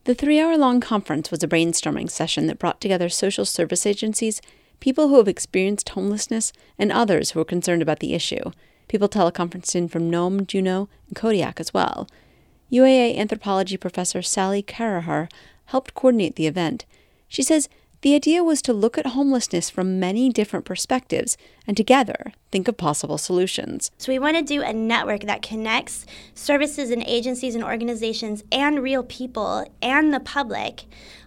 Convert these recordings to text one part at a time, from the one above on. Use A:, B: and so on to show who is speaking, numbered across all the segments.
A: The 3-hour-long conference was a brainstorming session that brought together social service agencies, people who have experienced homelessness, and others who are concerned about the issue. People teleconferenced in from Nome, Juneau, and Kodiak as well. UAA anthropology professor Sally Carahar helped coordinate the event. She says the idea was to look at homelessness from many different perspectives and together think of possible solutions.
B: So we want to do a network that connects services and agencies and organizations and real people and the public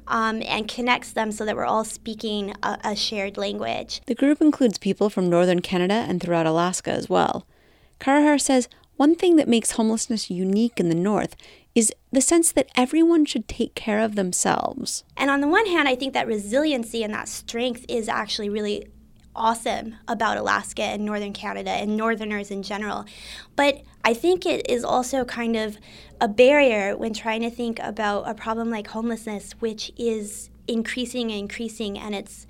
B: and connects them so that we're all speaking a shared language.
A: The group includes people from northern Canada and throughout Alaska as well. Carahar says one thing that makes homelessness unique in the North is the sense that everyone should take care of themselves.
B: And on the one hand, I think that resiliency and that strength is actually really awesome about Alaska and northern Canada and northerners in general. But I think it is also kind of a barrier when trying to think about a problem like homelessness, which is increasing and increasing, and it's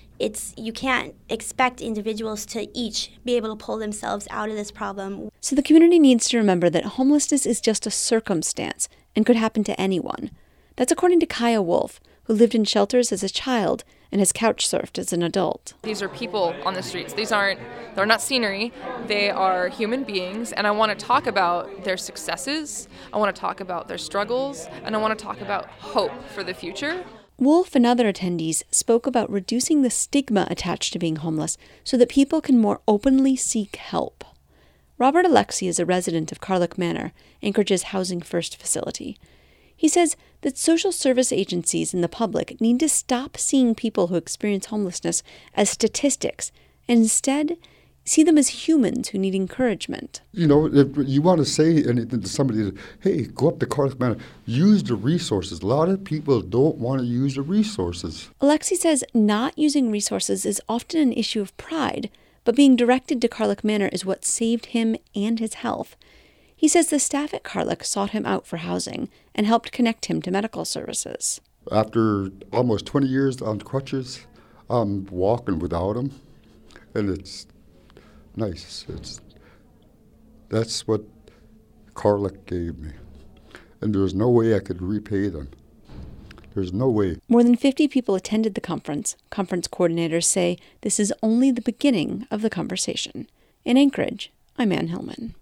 B: you can't expect individuals to each be able to pull themselves out of this problem.
A: So the community needs to remember that homelessness is just a circumstance and could happen to anyone. That's according to Kaya Wolf, who lived in shelters as a child and has couch surfed as an adult.
C: These are people on the streets. They're not scenery. They are human beings, and I want to talk about their successes. I want to talk about their struggles, and I want to talk about hope for the future.
A: Wolf and other attendees spoke about reducing the stigma attached to being homeless so that people can more openly seek help. Robert Alexi is a resident of Carlick Manor, Anchorage's Housing First facility. He says that social service agencies and the public need to stop seeing people who experience homelessness as statistics and instead see them as humans who need encouragement.
D: You know, if you want to say anything to somebody, hey, go up to Carlick Manor, use the resources. A lot of people don't want to use the resources.
A: Alexi says not using resources is often an issue of pride, but being directed to Carlick Manor is what saved him and his health. He says the staff at Carlick sought him out for housing and helped connect him to medical services.
D: After almost 20 years on crutches, I'm walking without them, and it's nice. That's what Carlick gave me. And there's no way I could repay them. There's no way.
A: More than 50 people attended the conference. Conference coordinators say this is only the beginning of the conversation. In Anchorage, I'm Ann Hillman.